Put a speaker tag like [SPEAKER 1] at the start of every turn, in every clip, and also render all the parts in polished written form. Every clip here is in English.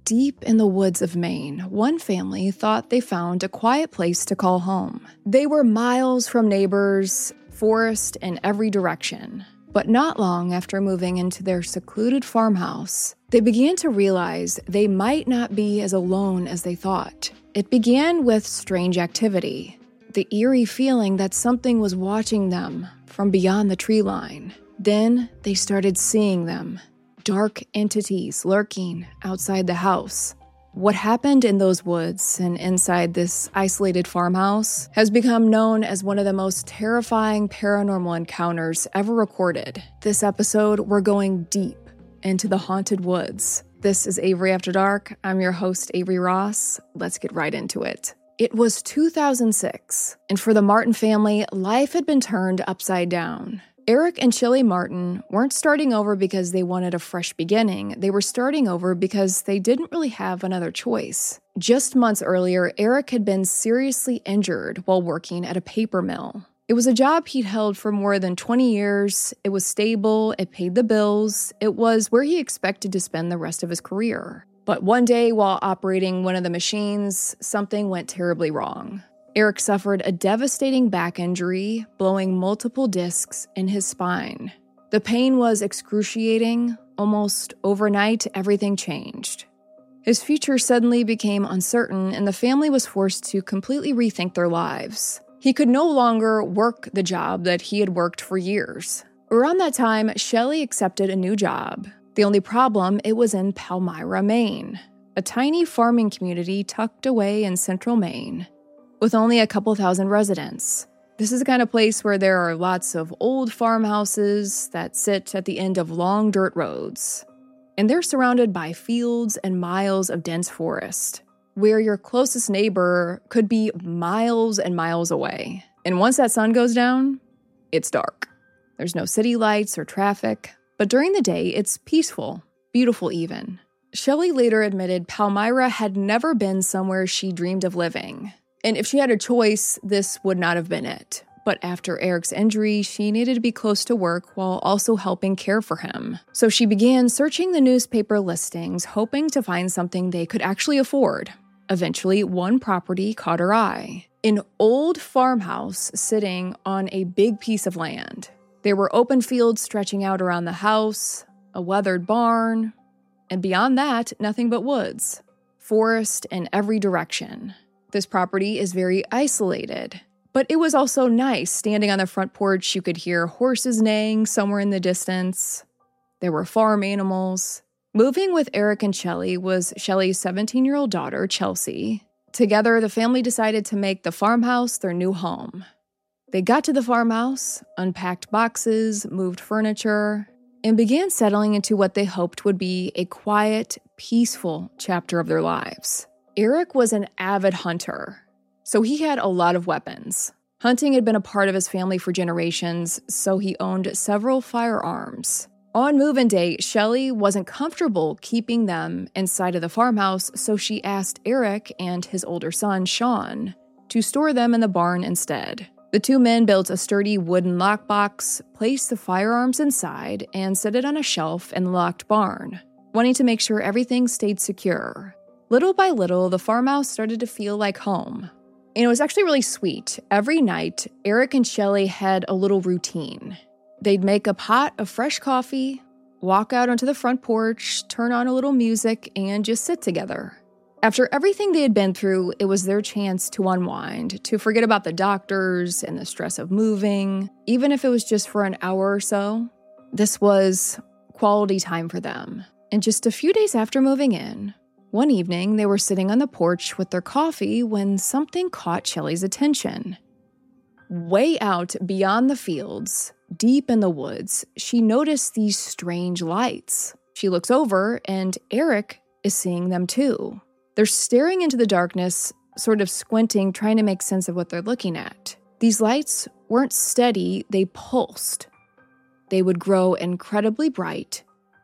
[SPEAKER 1] Deep in the woods of Maine, one family thought they found a quiet place to call home. They were miles from neighbors, forest in every direction. But not long after moving into their secluded farmhouse, they began to realize they might not be as alone as they thought. It began with strange activity, the eerie feeling that something was watching them from beyond the tree line. Then they started seeing them, dark entities lurking outside the house. What happened in those woods and inside this isolated farmhouse has become known as one of the most terrifying paranormal encounters ever recorded. This episode, we're going deep into the haunted woods. This is Avery After Dark. I'm your host, Avery Ross. Let's get right into it. It was 2006, and for the Martin family, life had been turned upside down. Eric and Shelley Martin weren't starting over because they wanted a fresh beginning. They were starting over because they didn't really have another choice. Just months earlier, Eric had been seriously injured while working at a paper mill. It was a job he'd held for more than 20 years. It was stable, it paid the bills, it was where he expected to spend the rest of his career. But one day, while operating one of the machines, something went terribly wrong. Eric suffered a devastating back injury, blowing multiple discs in his spine. The pain was excruciating. Almost overnight, everything changed. His future suddenly became uncertain, and the family was forced to completely rethink their lives. He could no longer work the job that he had worked for years. Around that time, Shelley accepted a new job. The only problem, it was in Palmyra, Maine, a tiny farming community tucked away in central Maine, with only a couple thousand residents. This is the kind of place where there are lots of old farmhouses that sit at the end of long dirt roads. And they're surrounded by fields and miles of dense forest, where your closest neighbor could be miles and miles away. And once that sun goes down, it's dark. There's no city lights or traffic, but during the day, it's peaceful, beautiful even. Shelley later admitted Palmyra had never been somewhere she dreamed of living. And if she had a choice, this would not have been it. But after Eric's injury, she needed to be close to work while also helping care for him. So she began searching the newspaper listings, hoping to find something they could actually afford. Eventually, one property caught her eye. An old farmhouse sitting on a big piece of land. There were open fields stretching out around the house, a weathered barn, and beyond that, nothing but woods. Forest in every direction. This property is very isolated, but it was also nice. Standing on the front porch, you could hear horses neighing somewhere in the distance. There were farm animals. Moving with Eric and Shelley was Shelley's 17-year-old daughter, Chelsea. Together, the family decided to make the farmhouse their new home. They got to the farmhouse, unpacked boxes, moved furniture, and began settling into what they hoped would be a quiet, peaceful chapter of their lives. Eric was an avid hunter, so he had a lot of weapons. Hunting had been a part of his family for generations, so he owned several firearms. On move-in day, Shelley wasn't comfortable keeping them inside of the farmhouse, so she asked Eric and his older son, Sean, to store them in the barn instead. The two men built a sturdy wooden lockbox, placed the firearms inside, and set it on a shelf in the locked barn, wanting to make sure everything stayed secure. Little by little, the farmhouse started to feel like home. And it was actually really sweet. Every night, Eric and Shelley had a little routine. They'd make a pot of fresh coffee, walk out onto the front porch, turn on a little music, and just sit together. After everything they had been through, it was their chance to unwind, to forget about the doctors and the stress of moving, even if it was just for an hour or so. This was quality time for them. And just a few days after moving in, one evening, they were sitting on the porch with their coffee when something caught Shelley's attention. Way out beyond the fields, deep in the woods, she noticed these strange lights. She looks over, and Eric is seeing them too. They're staring into the darkness, sort of squinting, trying to make sense of what they're looking at. These lights weren't steady, they pulsed. They would grow incredibly bright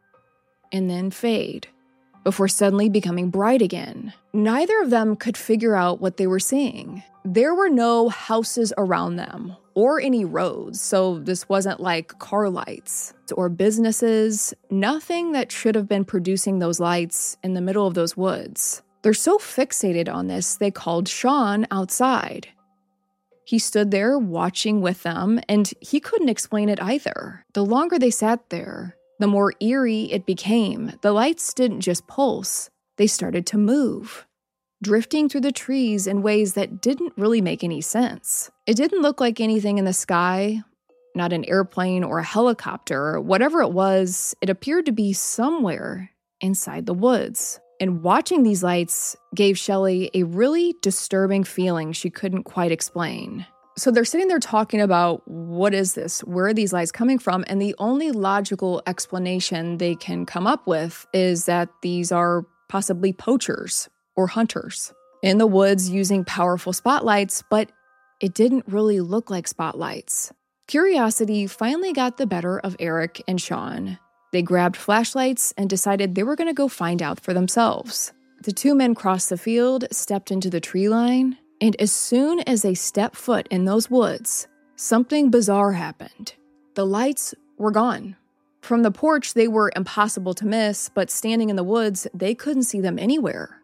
[SPEAKER 1] and then fade, before suddenly becoming bright again. Neither of them could figure out what they were seeing. There were no houses around them or any roads, so this wasn't like car lights or businesses, nothing that should have been producing those lights in the middle of those woods. They're so fixated on this, they called Sean outside. He stood there watching with them, and he couldn't explain it either. The longer they sat there, the more eerie it became. The lights didn't just pulse, they started to move, drifting through the trees in ways that didn't really make any sense. It didn't look like anything in the sky, not an airplane or a helicopter. Whatever it was, it appeared to be somewhere inside the woods. And watching these lights gave Shelley a really disturbing feeling she couldn't quite explain. So they're sitting there talking about, what is this? Where are these lights coming from? And the only logical explanation they can come up with is that these are possibly poachers or hunters in the woods using powerful spotlights, but it didn't really look like spotlights. Curiosity finally got the better of Eric and Sean. They grabbed flashlights and decided they were going to go find out for themselves. The two men crossed the field, stepped into the tree line, and as soon as they stepped foot in those woods, something bizarre happened. The lights were gone. From the porch, they were impossible to miss, but standing in the woods, they couldn't see them anywhere.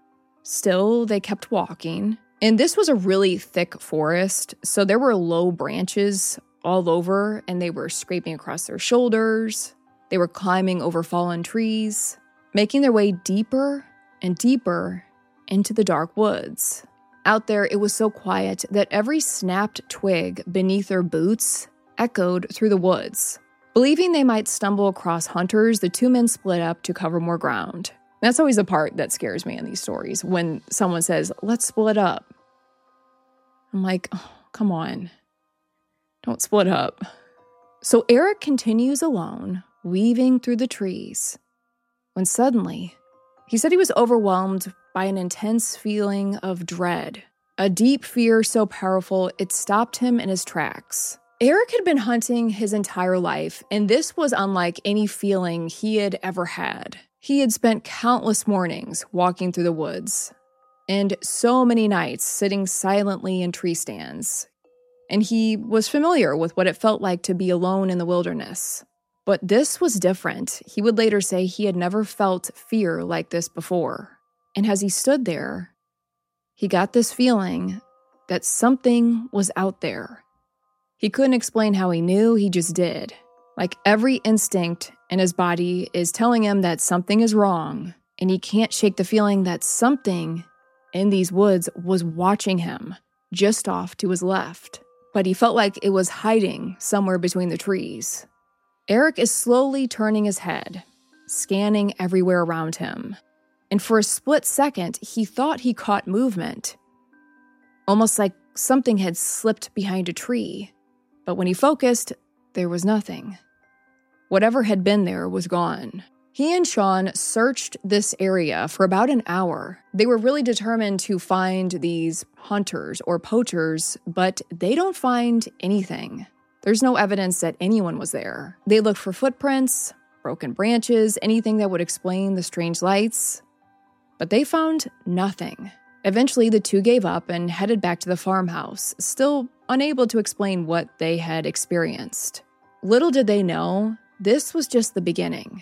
[SPEAKER 1] Still, they kept walking, and this was a really thick forest, so there were low branches all over, and they were scraping across their shoulders. They were climbing over fallen trees, making their way deeper and deeper into the dark woods. Out there, it was so quiet that every snapped twig beneath their boots echoed through the woods. Believing they might stumble across hunters, the two men split up to cover more ground. That's always the part that scares me in these stories, when someone says, let's split up. I'm like, oh, come on. Don't split up. So Eric continues alone, weaving through the trees, when suddenly, he said he was overwhelmed by an intense feeling of dread, a deep fear so powerful it stopped him in his tracks. Eric had been hunting his entire life, and this was unlike any feeling he had ever had. He had spent countless mornings walking through the woods, and so many nights sitting silently in tree stands, and he was familiar with what it felt like to be alone in the wilderness. But this was different. He would later say he had never felt fear like this before. And as he stood there, he got this feeling that something was out there. He couldn't explain how he knew, he just did. Like every instinct in his body is telling him that something is wrong, and he can't shake the feeling that something in these woods was watching him just off to his left. But he felt like it was hiding somewhere between the trees. Eric is slowly turning his head, scanning everywhere around him. And for a split second, he thought he caught movement, almost like something had slipped behind a tree. But when he focused, there was nothing. Whatever had been there was gone. He and Sean searched this area for about an hour. They were really determined to find these hunters or poachers, but they don't find anything. There's no evidence that anyone was there. They looked for footprints, broken branches, anything that would explain the strange lights, but they found nothing. Eventually, the two gave up and headed back to the farmhouse, still unable to explain what they had experienced. Little did they know, this was just the beginning.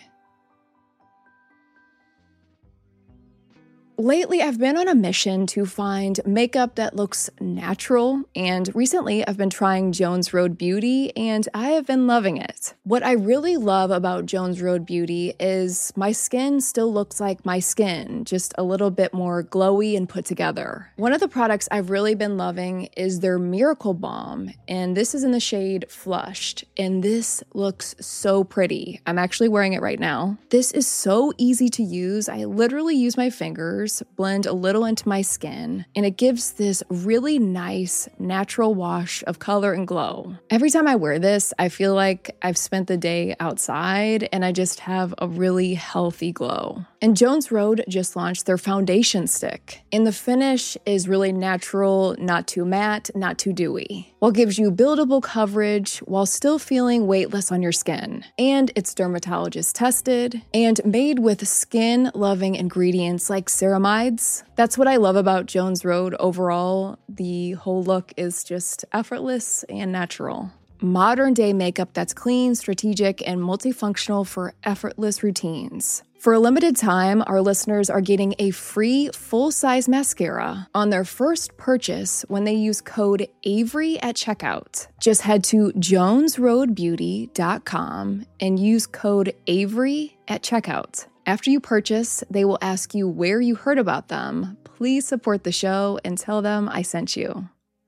[SPEAKER 1] Lately, I've been on a mission to find makeup that looks natural, and recently I've been trying Jones Road Beauty, and I have been loving it. What I really love about Jones Road Beauty is my skin still looks like my skin, just a little bit more glowy and put together. One of the products I've really been loving is their Miracle Balm, and this is in the shade Flushed, and this looks so pretty. I'm actually wearing it right now. This is so easy to use. I literally use my fingers, blend a little into my skin, and it gives this really nice natural wash of color and glow. Every time I wear this, I feel like I've spent the day outside and I just have a really healthy glow. And Jones Road just launched their foundation stick. And the finish is really natural, not too matte, not too dewy. What gives you buildable coverage while still feeling weightless on your skin. And it's dermatologist tested and made with skin-loving ingredients like ceramides. That's what I love about Jones Road overall. The whole look is just effortless and natural. Modern day makeup that's clean, strategic, and multifunctional for effortless routines. For a limited time, our listeners are getting a free full-size mascara on their first purchase when they use code AVERY at checkout. Just head to jonesroadbeauty.com and use code AVERY at checkout. After you purchase, they will ask you where you heard about them. Please support the show and tell them I sent you.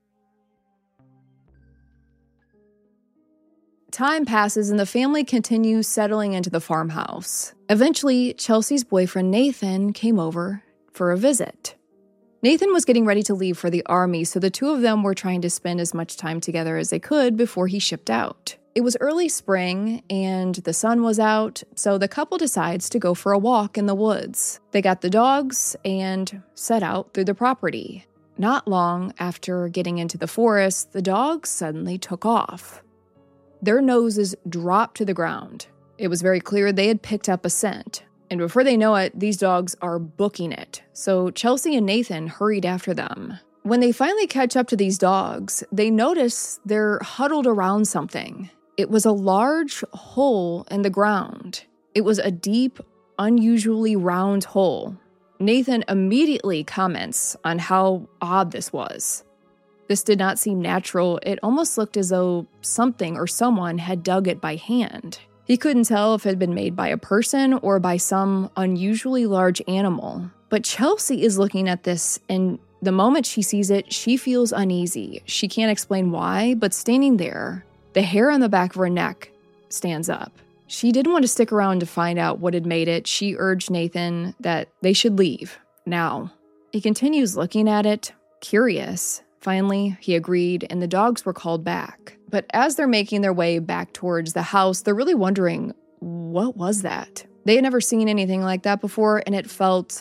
[SPEAKER 1] Time passes and the family continues settling into the farmhouse. Eventually, Chelsea's boyfriend Nathan came over for a visit. Nathan was getting ready to leave for the army, so the two of them were trying to spend as much time together as they could before he shipped out. It was early spring and the sun was out, so the couple decides to go for a walk in the woods. They got the dogs and set out through the property. Not long after getting into the forest, the dogs suddenly took off. Their noses dropped to the ground. It was very clear they had picked up a scent. And before they know it, these dogs are booking it. So Chelsea and Nathan hurried after them. When they finally catch up to these dogs, they notice they're huddled around something. It was a large hole in the ground. It was a deep, unusually round hole. Nathan immediately comments on how odd this was. This did not seem natural. It almost looked as though something or someone had dug it by hand. He couldn't tell if it had been made by a person or by some unusually large animal. But Chelsea is looking at this, and the moment she sees it, she feels uneasy. She can't explain why, but standing there, the hair on the back of her neck stands up. She didn't want to stick around to find out what had made it. She urged Nathan that they should leave now. He continues looking at it, curious. Finally, he agreed, and the dogs were called back. But as they're making their way back towards the house, they're really wondering, what was that? They had never seen anything like that before, and it felt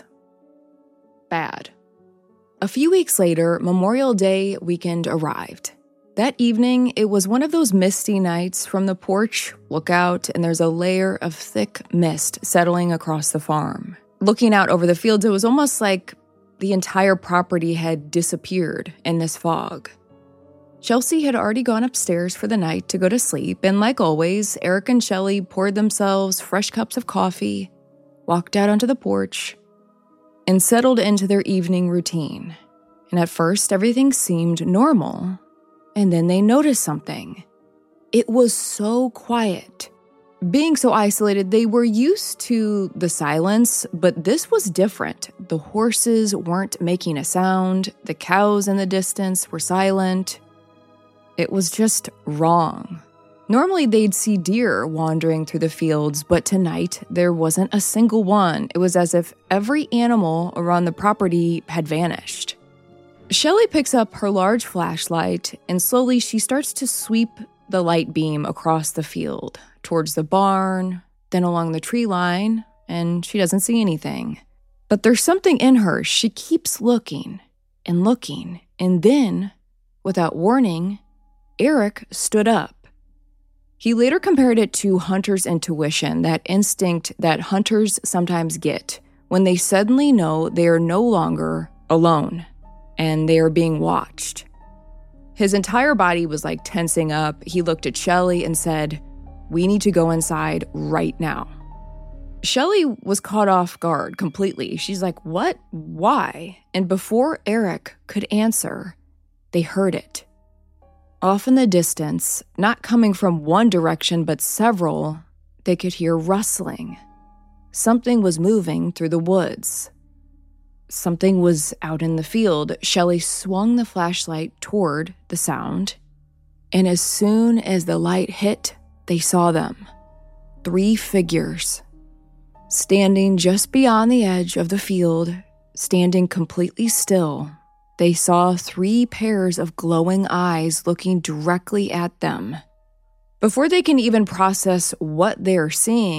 [SPEAKER 1] bad. A few weeks later, Memorial Day weekend arrived. That evening, it was one of those misty nights. From the porch, look out, and there's a layer of thick mist settling across the farm. Looking out over the fields, it was almost like the entire property had disappeared in this fog. Chelsea had already gone upstairs for the night to go to sleep, and like always, Eric and Shelley poured themselves fresh cups of coffee, walked out onto the porch, and settled into their evening routine. And at first, everything seemed normal. And then they noticed something. It was so quiet. Being so isolated, they were used to the silence, but this was different. The horses weren't making a sound. The cows in the distance were silent. It was just wrong. Normally, they'd see deer wandering through the fields, but tonight, there wasn't a single one. It was as if every animal around the property had vanished. Shelley picks up her large flashlight, and slowly she starts to sweep the light beam across the field, towards the barn, then along the tree line, and she doesn't see anything. But there's something in her. She keeps looking, and then, without warning, Eric stood up. He later compared it to hunter's intuition, that instinct that hunters sometimes get when they suddenly know they are no longer alone and they are being watched. His entire body was like tensing up. He looked at Shelley and said, "We need to go inside right now." Shelley was caught off guard completely. She's like, "What? Why?" And before Eric could answer, they heard it. Off in the distance, not coming from one direction but several, they could hear rustling. Something was moving through the woods. Something was out in the field. Shelley swung the flashlight toward the sound, and as soon as the light hit, they saw them. 3 figures, standing just beyond the edge of the field, standing completely still. They saw 3 pairs of glowing eyes looking directly at them. Before they can even process what they're seeing,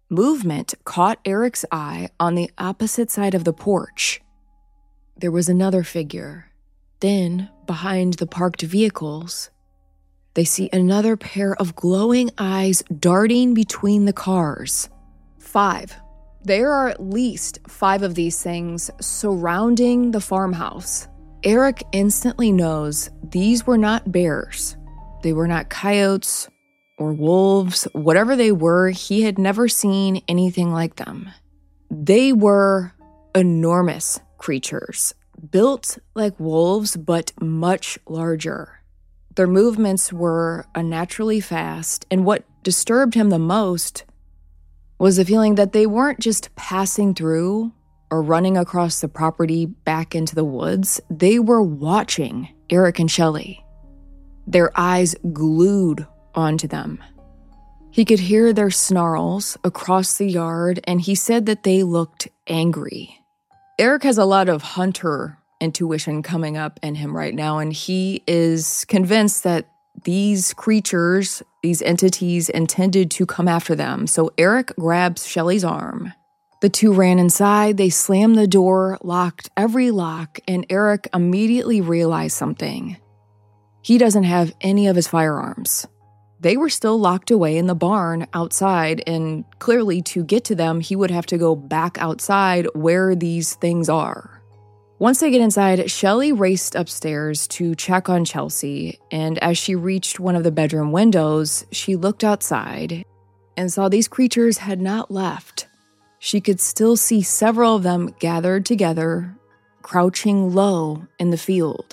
[SPEAKER 1] movement caught Eric's eye on the opposite side of the porch. There was another figure. Then, behind the parked vehicles, they see another pair of glowing eyes darting between the cars. 5. There are at least 5 of these things surrounding the farmhouse. Eric instantly knows these were not bears. They were not coyotes or wolves. Whatever they were, he had never seen anything like them. They were enormous creatures, built like wolves, but much larger. Their movements were unnaturally fast, and what disturbed him the most was the feeling that they weren't just passing through or running across the property back into the woods. They were watching Eric and Shelley, their eyes glued onto them. He could hear their snarls across the yard, and he said that they looked angry. Eric has a lot of hunter intuition coming up in him right now, and he is convinced that these creatures, these entities, intended to come after them. So Eric grabs Shelley's arm. The two ran inside, they slammed the door, locked every lock, and Eric immediately realized something. He doesn't have any of his firearms. They were still locked away in the barn outside, and clearly to get to them, he would have to go back outside where these things are. Once they get inside, Shelley raced upstairs to check on Chelsea, and as she reached one of the bedroom windows, she looked outside and saw these creatures had not left. She could still see several of them gathered together, crouching low in the field.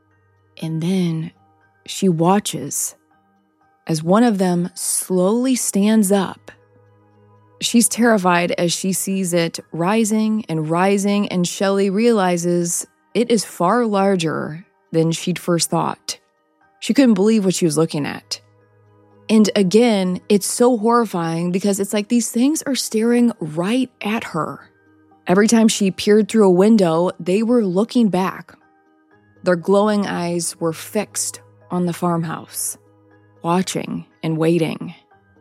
[SPEAKER 1] And then she watches as one of them slowly stands up. She's terrified as she sees it rising, and Shelley realizes it is far larger than she'd first thought. She couldn't believe what she was looking at. And again, it's so horrifying because it's like these things are staring right at her. Every time she peered through a window, they were looking back. Their glowing eyes were fixed on the farmhouse, watching and waiting.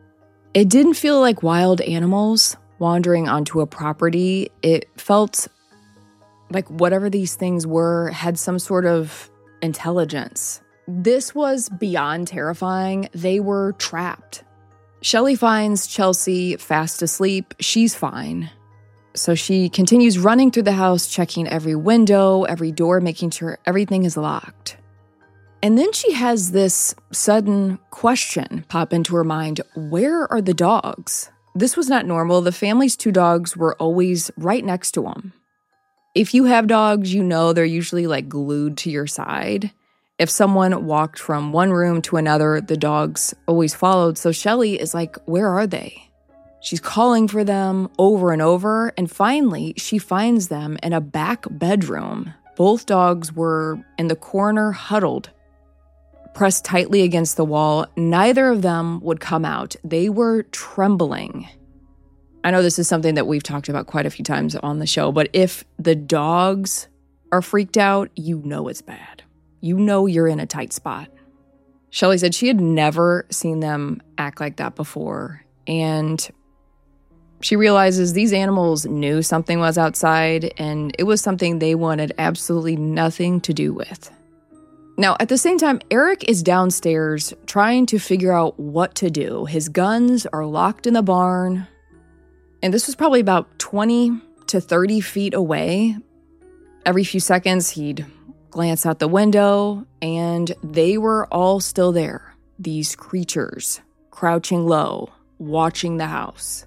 [SPEAKER 1] It didn't feel like wild animals wandering onto a property. It felt like whatever these things were had some sort of intelligence. This was beyond terrifying. They were trapped. Shelley finds Chelsea fast asleep. She's fine. So she continues running through the house, checking every window, every door, making sure everything is locked. And then she has this sudden question pop into her mind. Where are the dogs? This was not normal. The family's 2 dogs were always right next to them. If you have dogs, you know they're usually like glued to your side. If someone walked from one room to another, the dogs always followed. So Shelley is like, where are they? She's calling for them over and over. And finally, she finds them in a back bedroom. Both dogs were in the corner, huddled, pressed tightly against the wall. Neither of them would come out. They were trembling. I know this is something that we've talked about quite a few times on the show, but if the dogs are freaked out, you know it's bad. You know you're in a tight spot. Shelley said she had never seen them act like that before, and she realizes these animals knew something was outside, and it was something they wanted absolutely nothing to do with. Now, at the same time, Eric is downstairs trying to figure out what to do. His guns are locked in the barn, and this was probably about 20 to 30 feet away. Every few seconds, he'd glance out the window, and they were all still there. These creatures, crouching low, watching the house.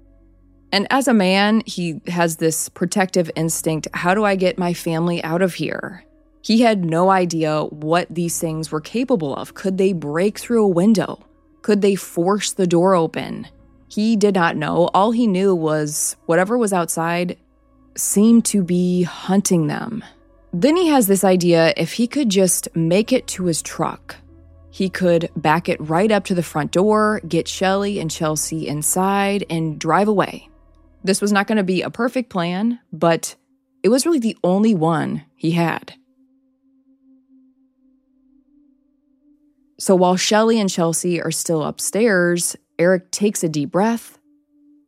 [SPEAKER 1] And as a man, he has this protective instinct. How do I get my family out of here? He had no idea what these things were capable of. Could they break through a window? Could they force the door open? He did not know. All he knew was whatever was outside seemed to be hunting them. Then he has this idea, if he could just make it to his truck, he could back it right up to the front door, get Shelley and Chelsea inside, and drive away. This was not going to be a perfect plan, but it was really the only one he had. So while Shelley and Chelsea are still upstairs, Eric takes a deep breath,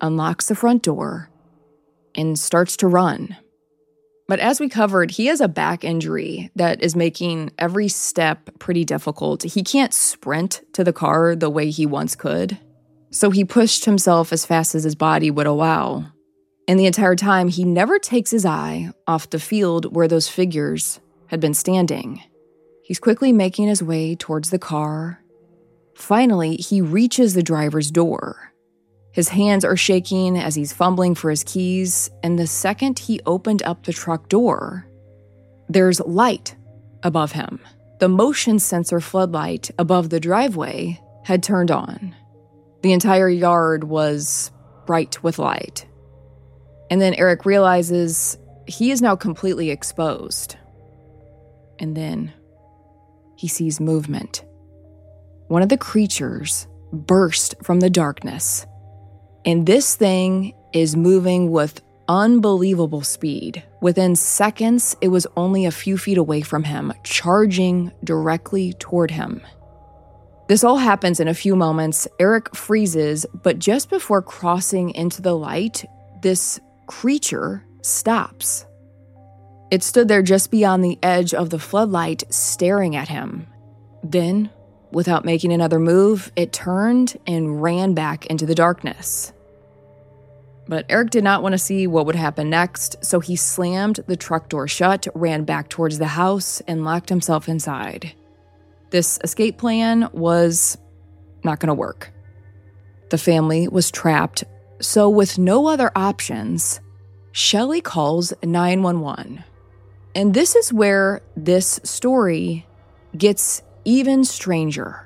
[SPEAKER 1] unlocks the front door and starts to run. But as we covered, he has a back injury that is making every step pretty difficult. He can't sprint to the car the way he once could. So he pushed himself as fast as his body would allow. And the entire time, he never takes his eye off the field where those figures had been standing. He's quickly making his way towards the car. Finally, he reaches the driver's door. His hands are shaking as he's fumbling for his keys, and the second he opened up the truck door, there's light above him. The motion sensor floodlight above the driveway had turned on. The entire yard was bright with light. And then Eric realizes he is now completely exposed. And then he sees movement. One of the creatures burst from the darkness. And this thing is moving with unbelievable speed. Within seconds, it was only a few feet away from him, charging directly toward him. This all happens in a few moments. Eric freezes, but just before crossing into the light, this creature stops. It stood there just beyond the edge of the floodlight, staring at him. Then, without making another move, it turned and ran back into the darkness. But Eric did not want to see what would happen next, so he slammed the truck door shut, ran back towards the house, and locked himself inside. This escape plan was not going to work. The family was trapped, so with no other options, Shelley calls 911. And this is where this story gets even stranger.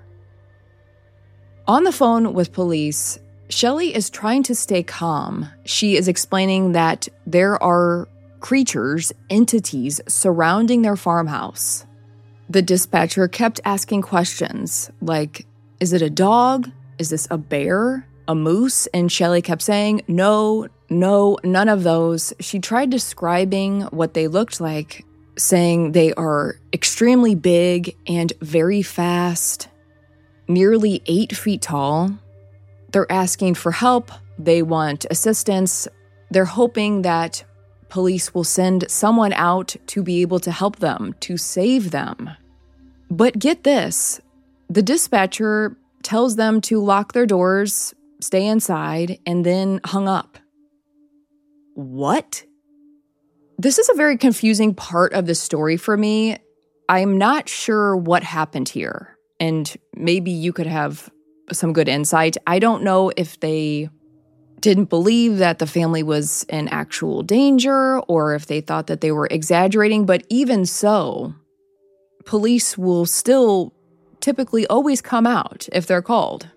[SPEAKER 1] On the phone with police, Shelley is trying to stay calm. She is explaining that there are creatures, entities surrounding their farmhouse. The dispatcher kept asking questions like, is it a dog? Is this a bear? A moose? And Shelley kept saying, no, none of those. She tried describing what they looked like, saying they are extremely big and very fast, nearly 8 feet tall. They're asking for help. They want assistance. They're hoping that police will send someone out to be able to help them, to save them. But get this, the dispatcher tells them to lock their doors, stay inside, and then hung up. What? This is a very confusing part of the story for me. I'm not sure what happened here, and maybe you could have some good insight. I don't know if they didn't believe that the family was in actual danger or if they thought that they were exaggerating, but even so, police will still typically always come out if they're called.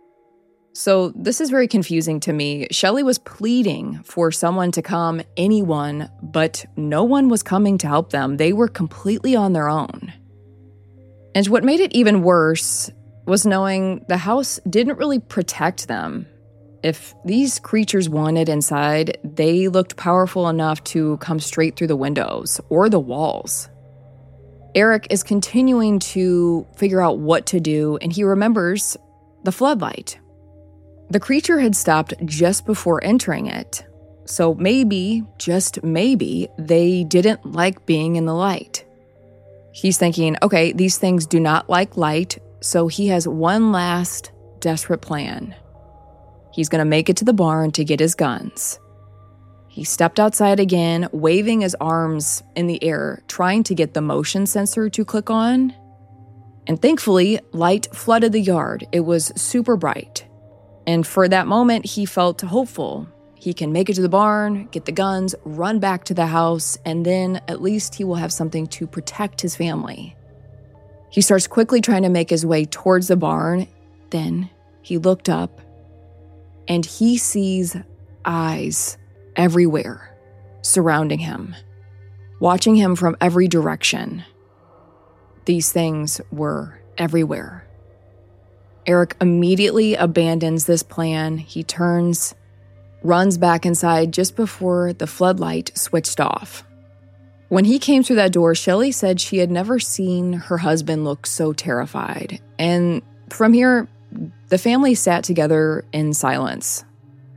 [SPEAKER 1] So this is very confusing to me. Shelley was pleading for someone to come, anyone, but no one was coming to help them. They were completely on their own. And what made it even worse was knowing the house didn't really protect them. If these creatures wanted inside, they looked powerful enough to come straight through the windows or the walls. Eric is continuing to figure out what to do, and he remembers the floodlight. The creature had stopped just before entering it, so maybe, just maybe, they didn't like being in the light. He's thinking, okay, these things do not like light, so he has one last desperate plan. He's going to make it to the barn to get his guns. He stepped outside again, waving his arms in the air, trying to get the motion sensor to click on. And thankfully, light flooded the yard. It was super bright. And for that moment, he felt hopeful. He can make it to the barn, get the guns, run back to the house, and then at least he will have something to protect his family. He starts quickly trying to make his way towards the barn. Then he looked up, and he sees eyes everywhere surrounding him, watching him from every direction. These things were everywhere. Eric immediately abandons this plan. He turns, runs back inside just before the floodlight switched off. When he came through that door, Shelley said she had never seen her husband look so terrified. And from here, the family sat together in silence.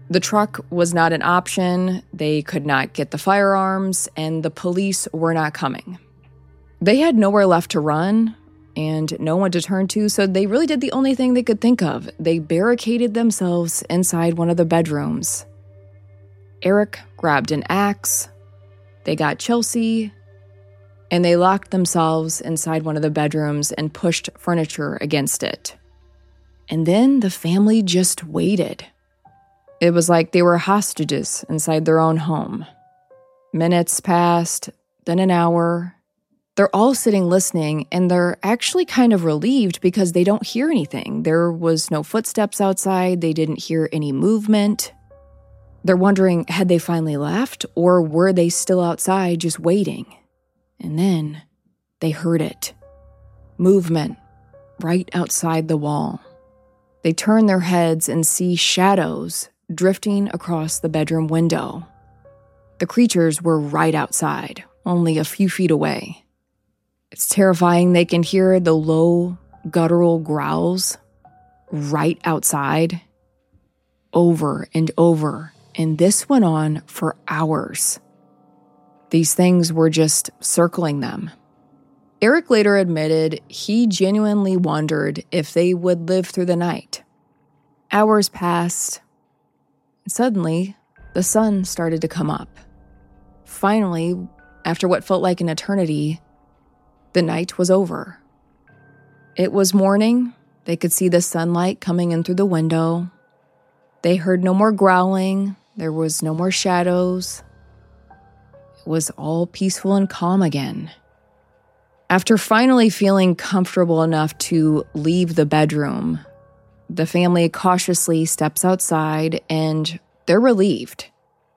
[SPEAKER 1] The truck was not an option, they could not get the firearms, and the police were not coming. They had nowhere left to run and no one to turn to, so they really did the only thing they could think of. They barricaded themselves inside one of the bedrooms. Eric grabbed an axe, they got Chelsea, and they locked themselves inside one of the bedrooms and pushed furniture against it. And then the family just waited. It was like they were hostages inside their own home. Minutes passed, then an hour. They're all sitting listening, and they're actually kind of relieved because they don't hear anything. There was no footsteps outside. They didn't hear any movement. They're wondering, had they finally left, or were they still outside just waiting? And then they heard it. Movement right outside the wall. They turn their heads and see shadows drifting across the bedroom window. The creatures were right outside, only a few feet away. It's terrifying. They can hear the low, guttural growls right outside, over and over, and this went on for hours. These things were just circling them. Eric later admitted he genuinely wondered if they would live through the night. Hours passed. Suddenly, the sun started to come up. Finally, after what felt like an eternity, the night was over. It was morning. They could see the sunlight coming in through the window. They heard no more growling. There was no more shadows. It was all peaceful and calm again. After finally feeling comfortable enough to leave the bedroom, the family cautiously steps outside and they're relieved.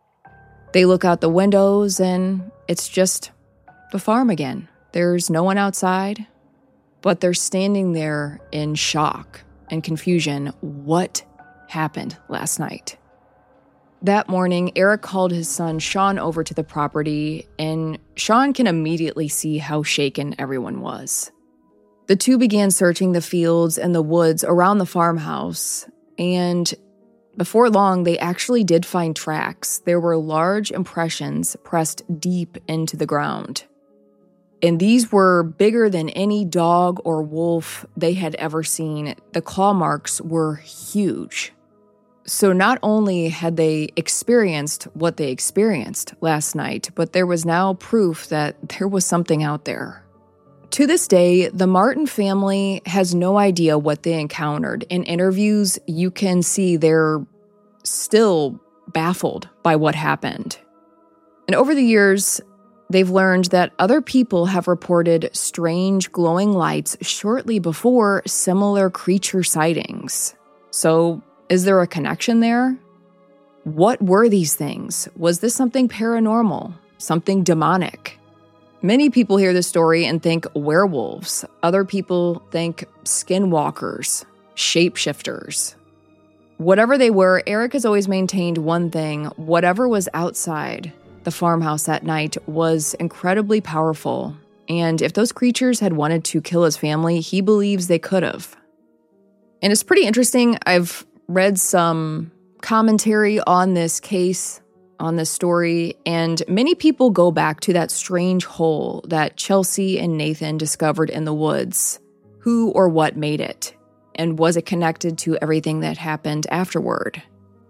[SPEAKER 1] They look out the windows and it's just the farm again. There's no one outside, but they're standing there in shock and confusion. What happened last night? That morning, Eric called his son Sean over to the property, and Sean can immediately see how shaken everyone was. The two began searching the fields and the woods around the farmhouse, and before long, they actually did find tracks. There were large impressions pressed deep into the ground. And these were bigger than any dog or wolf they had ever seen. The claw marks were huge. So not only had they experienced what they experienced last night, but there was now proof that there was something out there. To this day, the Martin family has no idea what they encountered. In interviews, you can see they're still baffled by what happened. And over the years, they've learned that other people have reported strange glowing lights shortly before similar creature sightings. So, is there a connection there? What were these things? Was this something paranormal? Something demonic? Many people hear this story and think werewolves. Other people think skinwalkers, shapeshifters. Whatever they were, Eric has always maintained one thing. Whatever was outside the farmhouse that night was incredibly powerful. And if those creatures had wanted to kill his family, he believes they could have. And it's pretty interesting. I've read some commentary on this case, on this story, and many people go back to that strange hole that Chelsea and Nathan discovered in the woods. Who or what made it? And was it connected to everything that happened afterward?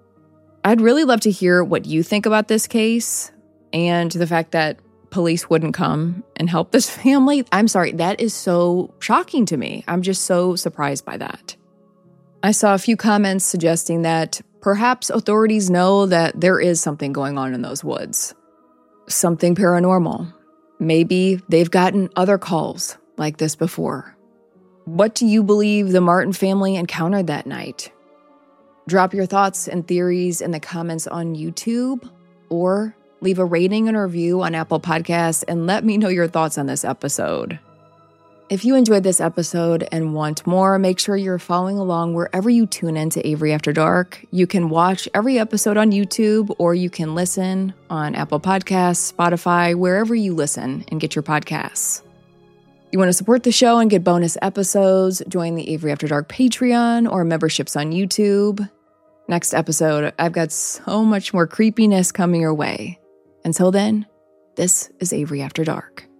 [SPEAKER 1] I'd really love to hear what you think about this case and the fact that police wouldn't come and help this family. I'm sorry, that is so shocking to me. I'm just so surprised by that. I saw a few comments suggesting that perhaps authorities know that there is something going on in those woods. Something paranormal. Maybe they've gotten other calls like this before. What do you believe the Martin family encountered that night? Drop your thoughts and theories in the comments on YouTube, or leave a rating and review on Apple Podcasts and let me know your thoughts on this episode. If you enjoyed this episode and want more, make sure you're following along wherever you tune in to Avery After Dark. You can watch every episode on YouTube, or you can listen on Apple Podcasts, Spotify, wherever you listen and get your podcasts. You want to support the show and get bonus episodes, join the Avery After Dark Patreon or memberships on YouTube. Next episode, I've got so much more creepiness coming your way. Until then, this is Avery After Dark.